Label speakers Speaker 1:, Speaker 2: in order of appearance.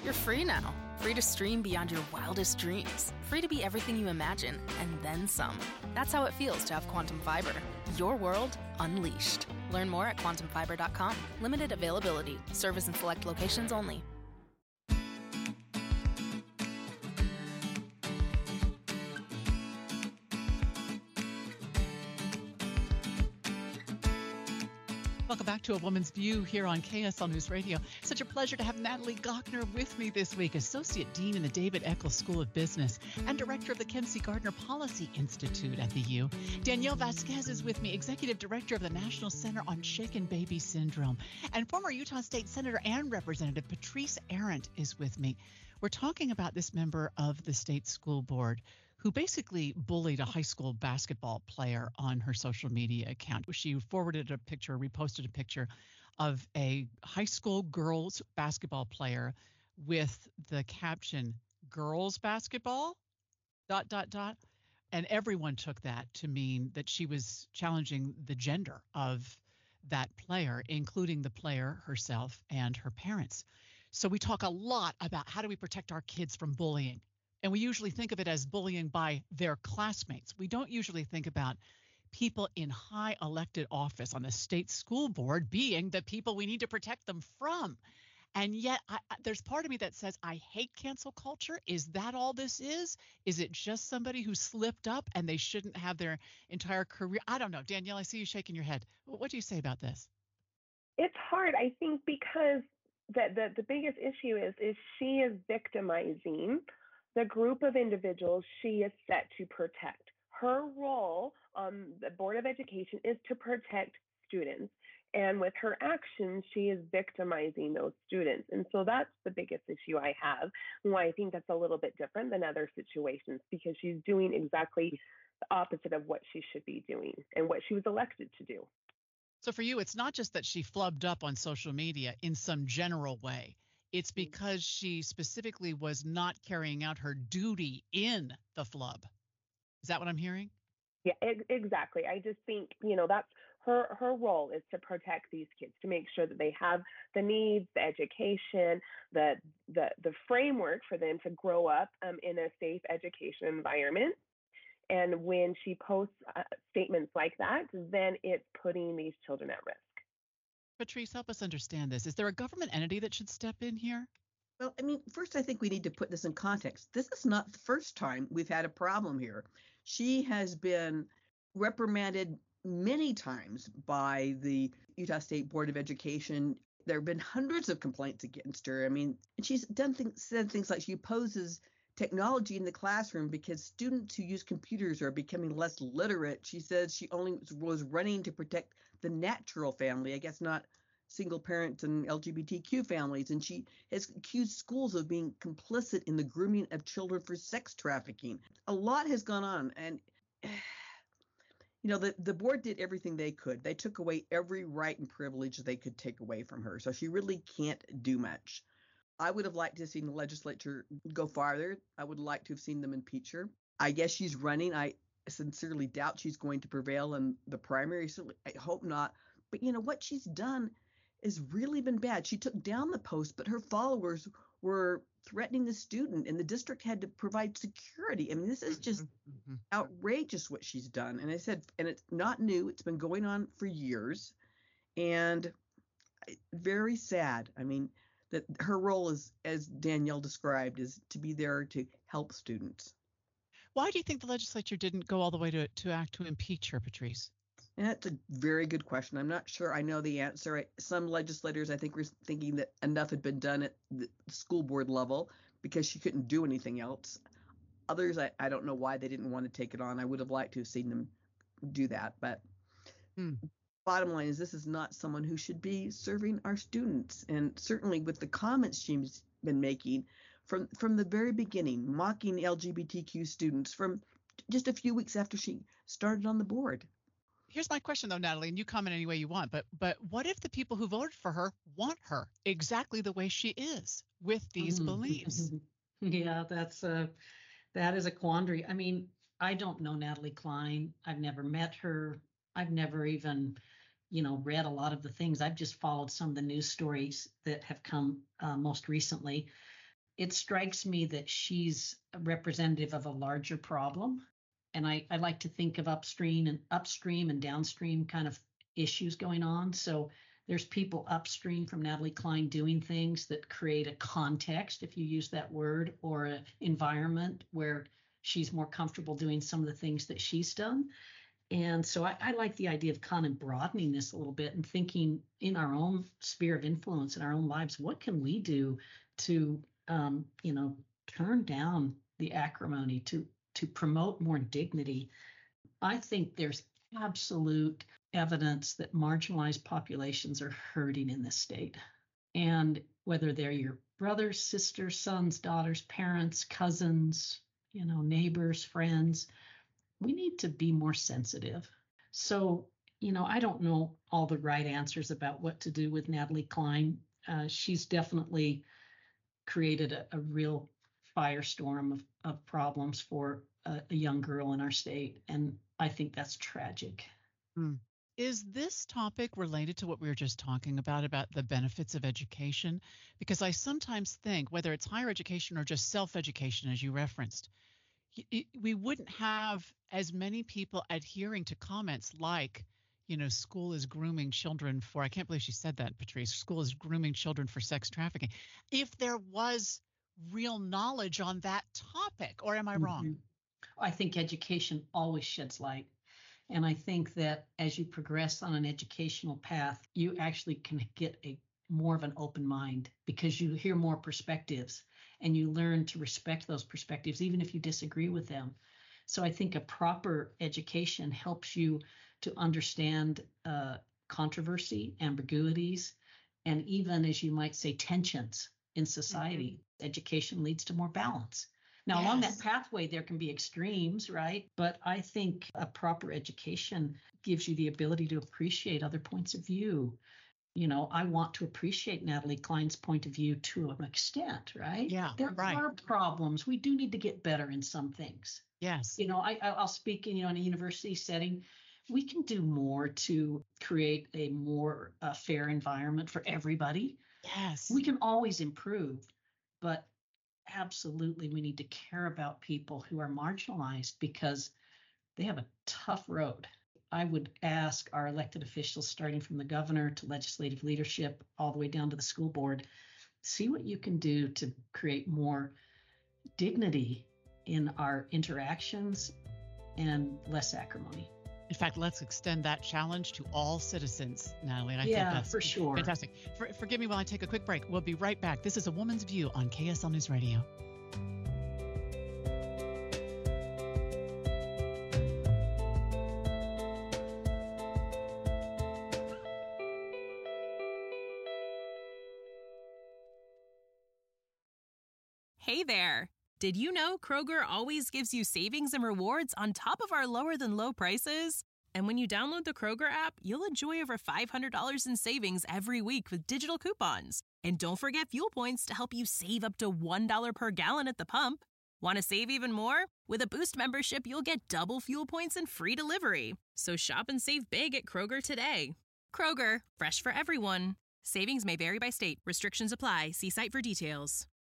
Speaker 1: You're free now. Free to stream beyond your wildest dreams. Free to be everything you imagine, and then some. That's how it feels to have Quantum Fiber. Your world unleashed. Learn more at quantumfiber.com. Limited availability. Service in select locations only.
Speaker 2: Welcome back to A Woman's View here on KSL News Radio. Such a pleasure to have Natalie Gochner with me this week, Associate Dean in the David Eccles School of Business and Director of the Ken C. Gardner Policy Institute at the U. Danielle Vasquez is with me, Executive Director of the National Center on Shaken Baby Syndrome. And former Utah State Senator and Representative Patrice Arent is with me. We're talking about this member of the state school board who basically bullied a high school basketball player on her social media account. She forwarded a picture, reposted a picture of a high school girls basketball player with the caption, "Girls basketball, ... And everyone took that to mean that she was challenging the gender of that player, including the player herself and her parents. So we talk a lot about how do we protect our kids from bullying. And we usually think of it as bullying by their classmates. We don't usually think about people in high elected office on the state school board being the people we need to protect them from. And yet there's part of me that says, I hate cancel culture. Is that all this is? Is it just somebody who slipped up and they shouldn't have their entire career? I don't know. Danielle, I see you shaking your head. What do you say about this?
Speaker 3: It's hard, I think, because the biggest issue is she is victimizing the group of individuals she is set to protect. Her role on the Board of Education is to protect students. And with her actions, she is victimizing those students. And so that's the biggest issue I have, why I think that's a little bit different than other situations, because she's doing exactly the opposite of what she should be doing and what she was elected to do.
Speaker 2: So for you, it's not just that she flubbed up on social media in some general way. It's because she specifically was not carrying out her duty in the flub. Is that what I'm hearing?
Speaker 3: Yeah, exactly. I just think, that's her role is to protect these kids, to make sure that they have the needs, the education, the framework for them to grow up in a safe education environment. And when she posts statements like that, then it's putting these children at risk.
Speaker 2: Patrice, help us understand this. Is there a government entity that should step in here?
Speaker 4: Well, first, I think we need to put this in context. This is not the first time we've had a problem here. She has been reprimanded many times by the Utah State Board of Education. There have been hundreds of complaints against her. And she's said things like she opposes technology in the classroom because students who use computers are becoming less literate. She says she only was running to protect the natural family, I guess not single parents and LGBTQ families. And she has accused schools of being complicit in the grooming of children for sex trafficking. A lot has gone on. And, the board did everything they could. They took away every right and privilege they could take away from her. So she really can't do much. I would have liked to have seen the legislature go farther. I would like to have seen them impeach her. I guess she's running. I sincerely doubt she's going to prevail in the primary. So I hope not. But what she's done has really been bad. She took down the post, but her followers were threatening the student, and the district had to provide security. This is just outrageous what she's done. And I said, and it's not new. It's been going on for years, and very sad. That her role is, as Danielle described, is to be there to help students.
Speaker 2: Why do you think the legislature didn't go all the way to act to impeach her, Patrice?
Speaker 4: And that's a very good question. I'm not sure I know the answer. Some legislators, I think, were thinking that enough had been done at the school board level because she couldn't do anything else. Others, I don't know why they didn't want to take it on. I would have liked to have seen them do that. But bottom line is, this is not someone who should be serving our students. And certainly with the comments she's been making from the very beginning, mocking LGBTQ students from just a few weeks after she started on the board.
Speaker 2: Here's my question, though, Natalie, and you comment any way you want. But what if the people who voted for her want her exactly the way she is with these beliefs?
Speaker 5: Yeah, that is a quandary. I don't know Natalie Klein. I've never met her. I've never even, read a lot of the things. I've just followed some of the news stories that have come most recently. it strikes me that she's a representative of a larger problem. And I like to think of upstream and downstream kind of issues going on. So there's people upstream from Natalie Cline doing things that create a context, if you use that word, or an environment where she's more comfortable doing some of the things that she's done. And so I like the idea of kind of broadening this a little bit and thinking in our own sphere of influence in our own lives, what can we do to, turn down the acrimony, to promote more dignity? I think there's absolute evidence that marginalized populations are hurting in this state. And whether they're your brothers, sisters, sons, daughters, parents, cousins, neighbors, friends, we need to be more sensitive. So, I don't know all the right answers about what to do with Natalie Cline. She's definitely created a real firestorm of problems for a young girl in our state. And I think that's tragic.
Speaker 2: Is this topic related to what we were just talking about the benefits of education? Because I sometimes think, whether it's higher education or just self-education, as you referenced, we wouldn't have as many people adhering to comments like, school is grooming children for, I can't believe she said that, Patrice, school is grooming children for sex trafficking, if there was real knowledge on that topic. Or am I wrong?
Speaker 5: I think education always sheds light. And I think that as you progress on an educational path, you actually can get more of an open mind because you hear more perspectives and you learn to respect those perspectives, even if you disagree with them. So I think a proper education helps you to understand controversy, ambiguities, and even, as you might say, tensions in society. Education leads to more balance. Now, along that pathway, there can be extremes, right? But I think a proper education gives you the ability to appreciate other points of view. I want to appreciate Natalie Cline's point of view to an extent, right?
Speaker 2: Yeah,
Speaker 5: there are problems. We do need to get better in some things.
Speaker 2: Yes.
Speaker 5: I'll speak in a university setting. We can do more to create a more fair environment for everybody.
Speaker 2: Yes.
Speaker 5: We can always improve, but absolutely we need to care about people who are marginalized because they have a tough road. I would ask our elected officials, starting from the governor to legislative leadership, all the way down to the school board, see what you can do to create more dignity in our interactions and less acrimony.
Speaker 2: In fact, let's extend that challenge to all citizens, Natalie. And I think that's
Speaker 5: for sure.
Speaker 2: Fantastic. Forgive me while I take a quick break. We'll be right back. This is A Woman's View on KSL News Radio.
Speaker 6: Hey there. Did you know Kroger always gives you savings and rewards on top of our lower-than-low prices? And when you download the Kroger app, you'll enjoy over $500 in savings every week with digital coupons. And don't forget fuel points to help you save up to $1 per gallon at the pump. Want to save even more? With a Boost membership, you'll get double fuel points and free delivery. So shop and save big at Kroger today. Kroger, fresh for everyone. Savings may vary by state. Restrictions apply. See site for details.